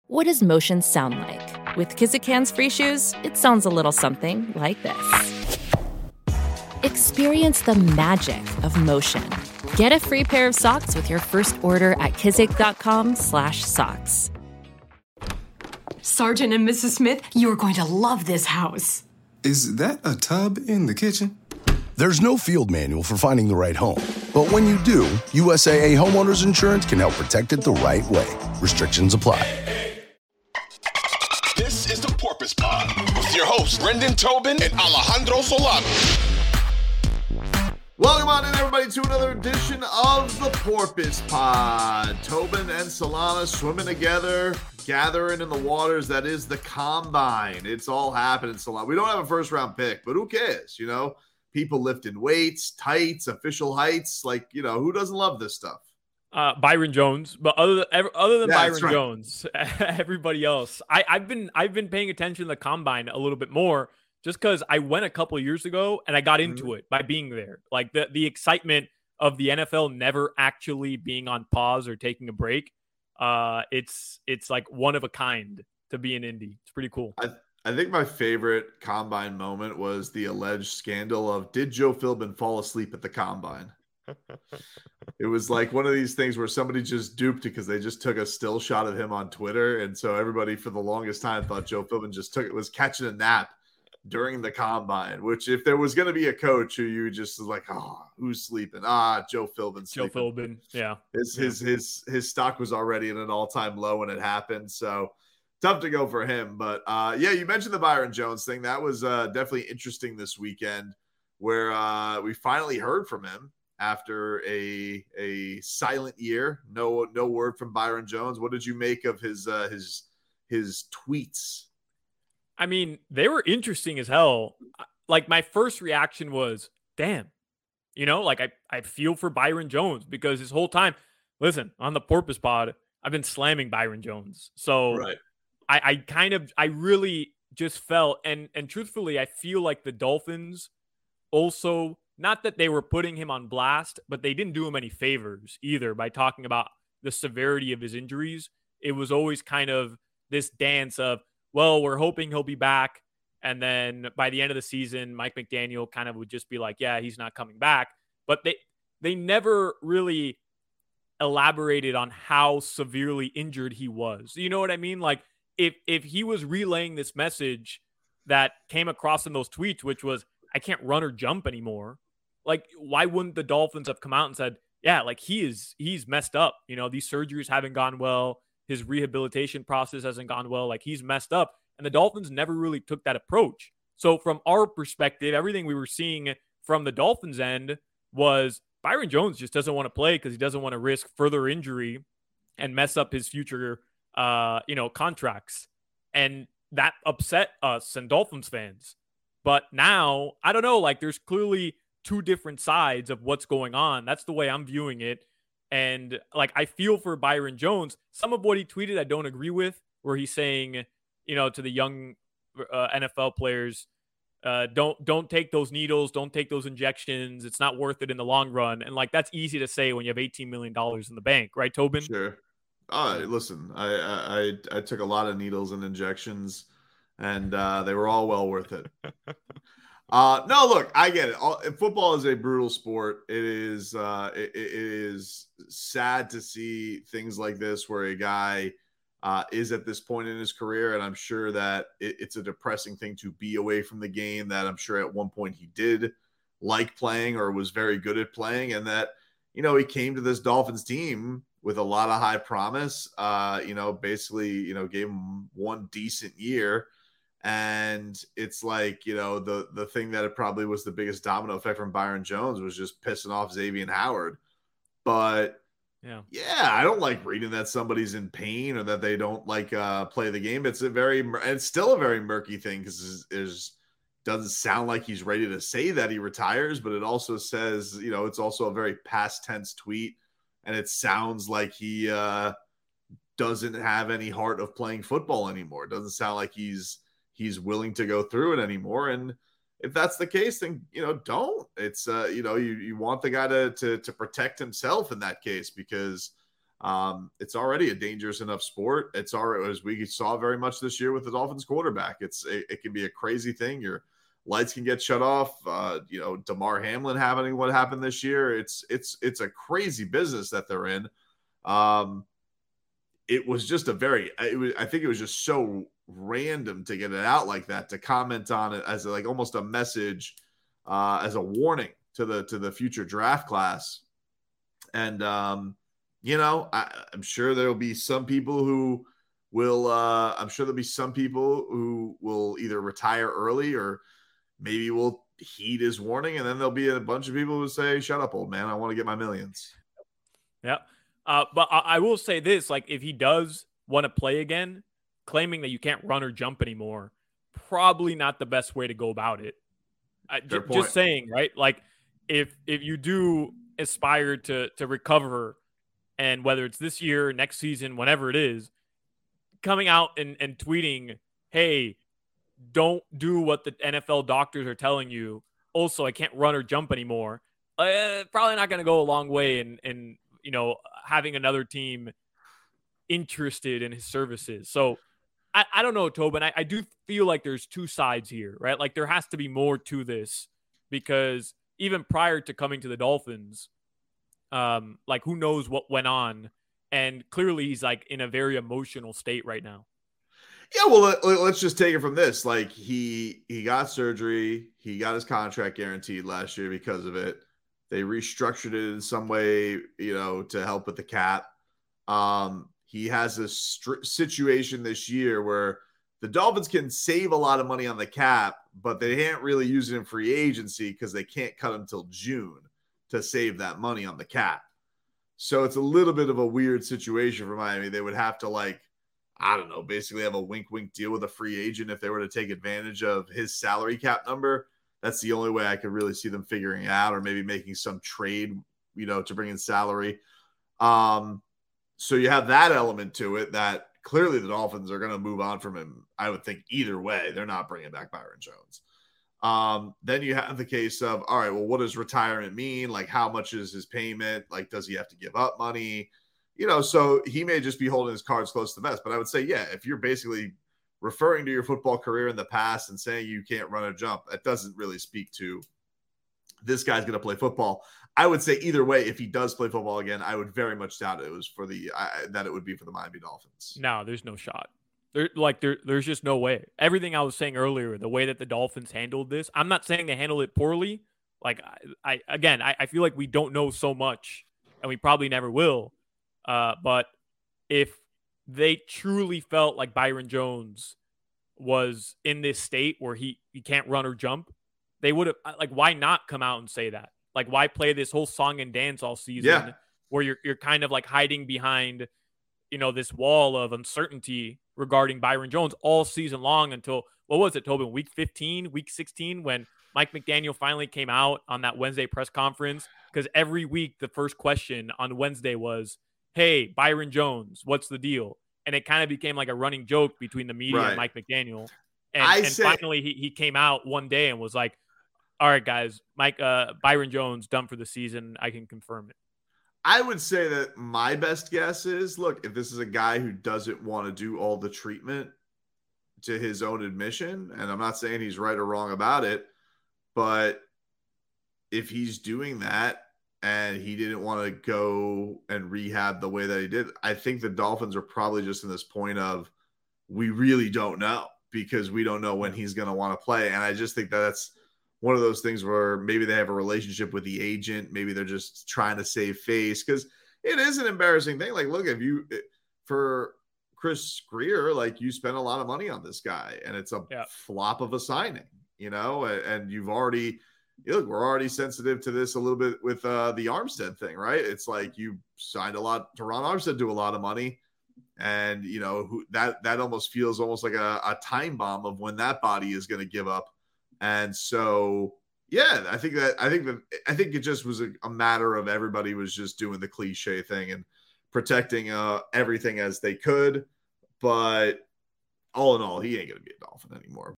What does motion sound like? With Kizikans free shoes, it sounds a little something like this. Experience the magic of motion. Get a free pair of socks with your first order at kizik.com/socks. Sergeant and Mrs. Smith, you're going to love this house. Is that a tub in the kitchen? There's no field manual for finding the right home. But when you do, USAA Homeowners Insurance can help protect it the right way. Restrictions apply. This is the Porpoise Pod with your hosts, Brendan Tobin and Alejandro Solano. Welcome on in, everybody, to another edition of the Porpoise Pod. Tobin and Solana swimming together, gathering in the waters that is the Combine. It's all happening, Solana. We don't have a first-round pick, but who cares, you know? People lifting weights, tights, official heights. Like, you know, who doesn't love this stuff? Byron Jones, but other than Byron right. Jones, everybody else. I've been paying attention to the Combine a little bit more just because I went a couple of years ago and I got into it by being there. Like the excitement of the NFL never actually being on pause or taking a break. It's like one of a kind to be in Indy. It's pretty cool. I think my favorite Combine moment was the alleged scandal of, did Joe Philbin fall asleep at the Combine? It was like one of these things where somebody just duped it because they just took a still shot of him on Twitter. And so everybody for the longest time thought Joe Philbin was catching a nap during the Combine, which if there was going to be a coach who you just was like, oh, who's sleeping? Joe Philbin. Joe Philbin. Yeah. His stock was already at an all-time low when it happened. So tough to go for him. But yeah, you mentioned the Byron Jones thing. That was definitely interesting this weekend where we finally heard from him after a silent year. No word from Byron Jones. What did you make of his tweets? I mean, they were interesting as hell. Like, my first reaction was, damn. You know, like, I feel for Byron Jones because his whole time, listen, on the Porpoise Pod, I've been slamming Byron Jones. So right. I really just felt, and truthfully, I feel like the Dolphins also, not that they were putting him on blast, but they didn't do him any favors either by talking about the severity of his injuries. It was always kind of this dance of, well, we're hoping he'll be back. And then by the end of the season, Mike McDaniel kind of would just be like, yeah, he's not coming back. But they never really elaborated on how severely injured he was. You know what I mean? Like, if he was relaying this message that came across in those tweets, which was, I can't run or jump anymore, like, why wouldn't the Dolphins have come out and said, yeah, like, he's messed up. You know, these surgeries haven't gone well. His rehabilitation process hasn't gone well. Like, he's messed up. And the Dolphins never really took that approach. So from our perspective, everything we were seeing from the Dolphins end was Byron Jones just doesn't want to play because he doesn't want to risk further injury and mess up his future, contracts. And that upset us and Dolphins fans. But now, I don't know, like, there's clearly two different sides of what's going on. That's the way I'm viewing it. And, like, I feel for Byron Jones. Some of what he tweeted I don't agree with, where he's saying, you know, to the young NFL players, don't take those needles, don't take those injections. It's not worth it in the long run. And, like, that's easy to say when you have $18 million in the bank, right, Tobin? Sure. Listen, I took a lot of needles and injections, and they were all well worth it. No, look, I get it. Football is a brutal sport. It is sad to see things like this where a guy is at this point in his career, and I'm sure that it's a depressing thing to be away from the game that I'm sure at one point he did like playing or was very good at playing, and that, you know, he came to this Dolphins team with a lot of high promise, basically, gave him one decent year. And it's like, the thing that it probably was the biggest domino effect from Byron Jones was just pissing off Xavier Howard. But yeah, I don't like reading that somebody's in pain or that they don't like play the game. It's still a very murky thing because it doesn't sound like he's ready to say that he retires, but it also says, it's also a very past tense tweet. And it sounds like he doesn't have any heart of playing football anymore. It doesn't sound like he's willing to go through it anymore. And if that's the case, then, don't. It's, you want the guy to protect himself in that case, because It's already a dangerous enough sport. It's already, as we saw very much this year with the Dolphins quarterback, it can be a crazy thing. Your lights can get shut off. Damar Hamlin having what happened this year. It's a crazy business that they're in. It was just I think it was just so random to get it out like that, to comment on it as almost a message, as a warning to the future draft class. And, I'm sure there'll be some people who will, either retire early or maybe will heed his warning. And then there'll be a bunch of people who say, shut up, old man, I want to get my millions. Yeah. But I will say this, if he does want to play again, claiming that you can't run or jump anymore, probably not the best way to go about it. Just saying, right? If you do aspire to recover, and whether it's this year, next season, whenever it is, coming out and tweeting, hey, don't do what the NFL doctors are telling you. Also, I can't run or jump anymore. Probably not going to go a long way in having another team interested in his services. So I don't know, Tobin. I do feel like there's two sides here, right? There has to be more to this, because even prior to coming to the Dolphins, who knows what went on, and clearly he's in a very emotional state right now. Yeah, well, let's just take it from this. He got surgery, he got his contract guaranteed last year because of it. They restructured it in some way, to help with the cap. He has a situation this year where the Dolphins can save a lot of money on the cap, but they can't really use it in free agency because they can't cut until June to save that money on the cap. So it's a little bit of a weird situation for Miami. They would have to basically have a wink deal with a free agent if they were to take advantage of his salary cap number. That's the only way I could really see them figuring it out, or maybe making some trade, to bring in salary. So you have that element to it that clearly the Dolphins are going to move on from him. I would think either way, they're not bringing back Byron Jones. Then you have the case of, all right, well, what does retirement mean? How much is his payment? Does he have to give up money? So he may just be holding his cards close to the vest. But I would say, yeah, if you're basically referring to your football career in the past and saying you can't run or jump, that doesn't really speak to this guy's going to play football. I would say either way, if he does play football again, I would very much doubt it was for that it would be for the Miami Dolphins. No, there's no shot. There's just no way. Everything I was saying earlier, the way that the Dolphins handled this, I'm not saying they handled it poorly. I feel like we don't know so much, and we probably never will. But if they truly felt like Byron Jones was in this state where he can't run or jump, they would have, why not come out and say that? Why play this whole song and dance all season where you're kind of hiding behind, this wall of uncertainty regarding Byron Jones all season long until, what was it, Tobin, week 15, week 16, when Mike McDaniel finally came out on that Wednesday press conference? Because every week the first question on Wednesday was, hey, Byron Jones, what's the deal? And it kind of became a running joke between the media and Mike McDaniel. And finally he came out one day and was like, all right, guys, Byron Jones done for the season. I can confirm it. I would say that my best guess is, look, if this is a guy who doesn't want to do all the treatment to his own admission, and I'm not saying he's right or wrong about it, but if he's doing that and he didn't want to go and rehab the way that he did, I think the Dolphins are probably just in this point of, we really don't know, because we don't know when he's going to want to play. And I just think that's one of those things where maybe they have a relationship with the agent. Maybe they're just trying to save face, because it is an embarrassing thing. Look, for Chris Grier, you spent a lot of money on this guy, and it's a flop of a signing, and you've already, we're already sensitive to this a little bit with the Armstead thing, right? It's you signed Teron Armstead to a lot of money, and that almost feels like a time bomb of when that body is going to give up. And so, yeah, I think it just was a matter of everybody was just doing the cliche thing and protecting everything as they could. But all in all, he ain't going to be a Dolphin anymore.